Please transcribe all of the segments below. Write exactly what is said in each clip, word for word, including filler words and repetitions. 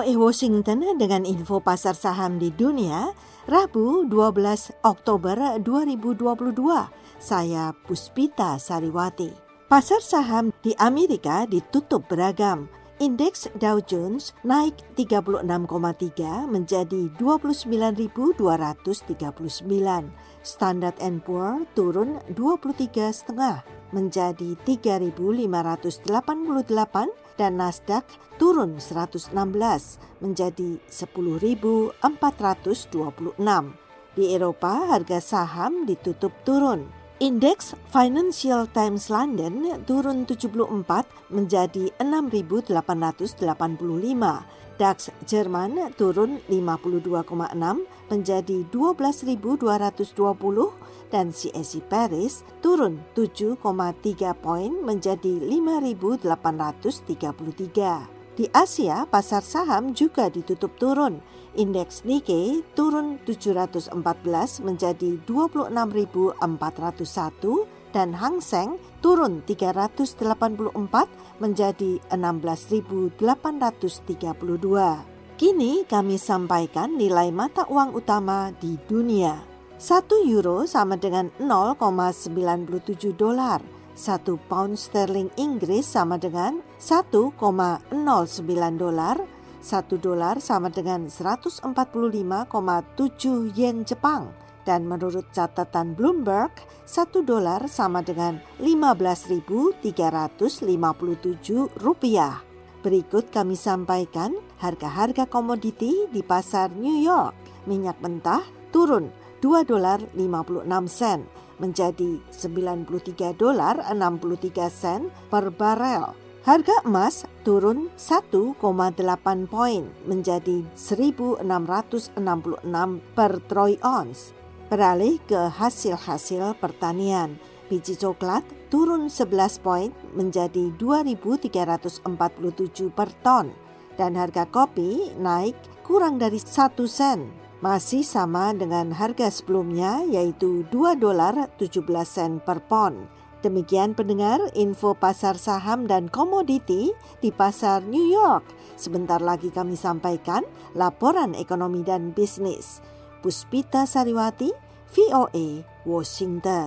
A Washington dengan info pasar saham di dunia, Rabu dua belas Oktober dua ribu dua puluh dua. Saya Puspita Sariwati. Pasar saham di Amerika ditutup beragam. Indeks Dow Jones naik tiga puluh enam koma tiga menjadi dua puluh sembilan ribu dua ratus tiga puluh sembilan. Standard and Poor turun dua puluh tiga koma lima menjadi tiga ribu lima ratus delapan puluh delapan dan Nasdaq turun seratus enam belas menjadi sepuluh ribu empat ratus dua puluh enam. Di Eropa harga saham ditutup turun. Indeks Financial Times London turun tujuh puluh empat menjadi enam ribu delapan ratus delapan puluh lima. DAX Jerman turun lima puluh dua koma enam menjadi dua belas ribu dua ratus dua puluh dan C A C Paris turun tujuh koma tiga poin menjadi lima ribu delapan ratus tiga puluh tiga. Di Asia, pasar saham juga ditutup turun. Indeks Nikkei turun tujuh ratus empat belas menjadi dua puluh enam ribu empat ratus satu dan Hang Seng turun tiga ratus delapan puluh empat menjadi enam belas ribu delapan ratus tiga puluh dua. Kini kami sampaikan nilai mata uang utama di dunia. Satu euro sama dengan nol koma sembilan tujuh dolar. Satu pound sterling Inggris sama dengan satu koma nol sembilan dolar. Satu dolar sama dengan seratus empat puluh lima koma tujuh yen Jepang. Dan menurut catatan Bloomberg, satu dolar sama dengan lima belas ribu tiga ratus lima puluh tujuh rupiah. Berikut kami sampaikan harga-harga komoditi di pasar New York. Minyak mentah turun dua dolar lima puluh enam sen menjadi sembilan puluh tiga dolar enam puluh tiga sen per barel. Harga emas turun satu koma delapan poin menjadi seribu enam ratus enam puluh enam per troy ounce. Beralih ke hasil-hasil pertanian. Biji coklat turun sebelas poin menjadi dua ribu tiga ratus empat puluh tujuh per ton. Dan harga kopi naik kurang dari satu sen. Masih sama dengan harga sebelumnya yaitu dua dolar tujuh belas sen per pon. Demikian pendengar info pasar saham dan komoditi di pasar New York. Sebentar lagi kami sampaikan laporan ekonomi dan bisnis. Puspita Sariwati, V O A, Washington.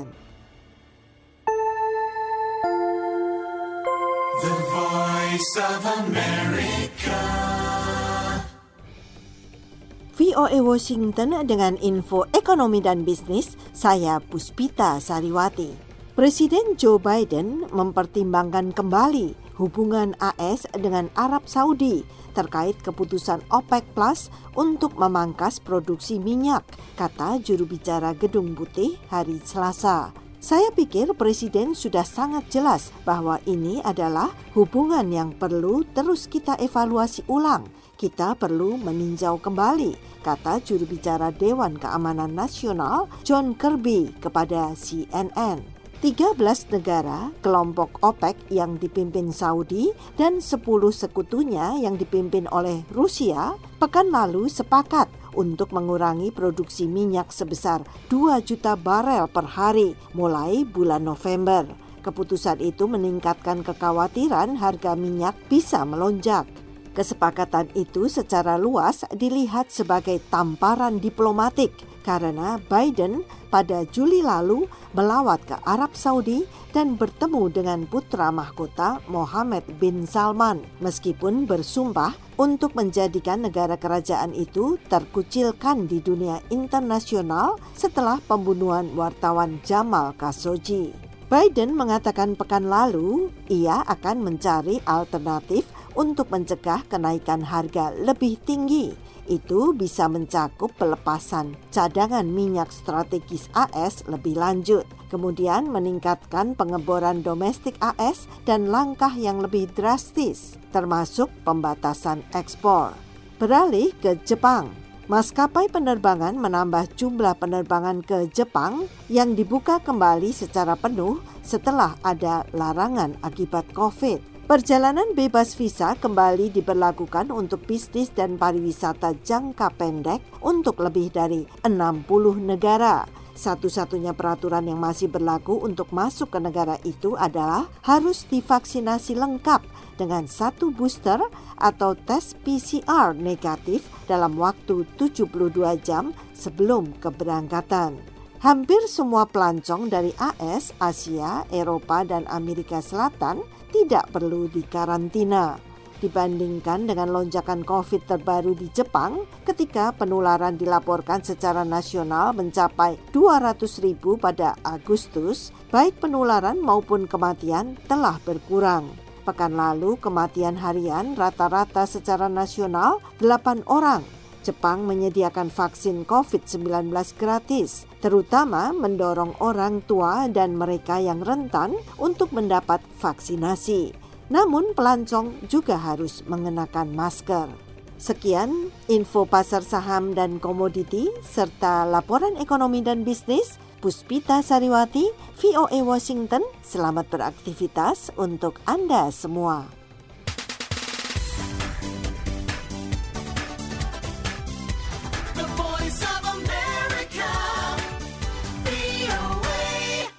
The Voice of America. V O A Washington dengan info ekonomi dan bisnis, saya Puspita Sariwati. Presiden Joe Biden mempertimbangkan kembali hubungan A S dengan Arab Saudi terkait keputusan OPEC Plus untuk memangkas produksi minyak, kata juru bicara Gedung Putih hari Selasa. Saya pikir Presiden sudah sangat jelas bahwa ini adalah hubungan yang perlu terus kita evaluasi ulang. Kita perlu meninjau kembali, kata juru bicara Dewan Keamanan Nasional John Kirby kepada C N N. tiga belas negara kelompok OPEC yang dipimpin Saudi dan sepuluh sekutunya yang dipimpin oleh Rusia pekan lalu sepakat untuk mengurangi produksi minyak sebesar dua juta barel per hari mulai bulan November. Keputusan itu meningkatkan kekhawatiran harga minyak bisa melonjak. Kesepakatan itu secara luas dilihat sebagai tamparan diplomatik karena Biden pada Juli lalu melawat ke Arab Saudi dan bertemu dengan putra mahkota Mohammed bin Salman meskipun bersumpah untuk menjadikan negara kerajaan itu terkucilkan di dunia internasional setelah pembunuhan wartawan Jamal Khashoggi. Biden mengatakan pekan lalu ia akan mencari alternatif untuk mencegah kenaikan harga lebih tinggi. Itu bisa mencakup pelepasan cadangan minyak strategis A S lebih lanjut, kemudian meningkatkan pengeboran domestik A S dan langkah yang lebih drastis, termasuk pembatasan ekspor. Beralih ke Jepang. Maskapai penerbangan menambah jumlah penerbangan ke Jepang yang dibuka kembali secara penuh setelah ada larangan akibat COVID. Perjalanan bebas visa kembali diberlakukan untuk bisnis dan pariwisata jangka pendek untuk lebih dari enam puluh negara. Satu-satunya peraturan yang masih berlaku untuk masuk ke negara itu adalah harus divaksinasi lengkap dengan satu booster atau tes P C R negatif dalam waktu tujuh puluh dua jam sebelum keberangkatan. Hampir semua pelancong dari A S, Asia, Eropa, dan Amerika Selatan tidak perlu dikarantina. Dibandingkan dengan lonjakan COVID terbaru di Jepang, ketika penularan dilaporkan secara nasional mencapai dua ratus ribu pada Agustus, baik penularan maupun kematian telah berkurang. Pekan lalu, kematian harian rata-rata secara nasional delapan orang. Jepang menyediakan vaksin covid sembilan belas gratis, terutama mendorong orang tua dan mereka yang rentan untuk mendapat vaksinasi. Namun pelancong juga harus mengenakan masker. Sekian info pasar saham dan komoditi serta laporan ekonomi dan bisnis. Puspita Sariwati, V O A Washington. Selamat beraktivitas untuk Anda semua.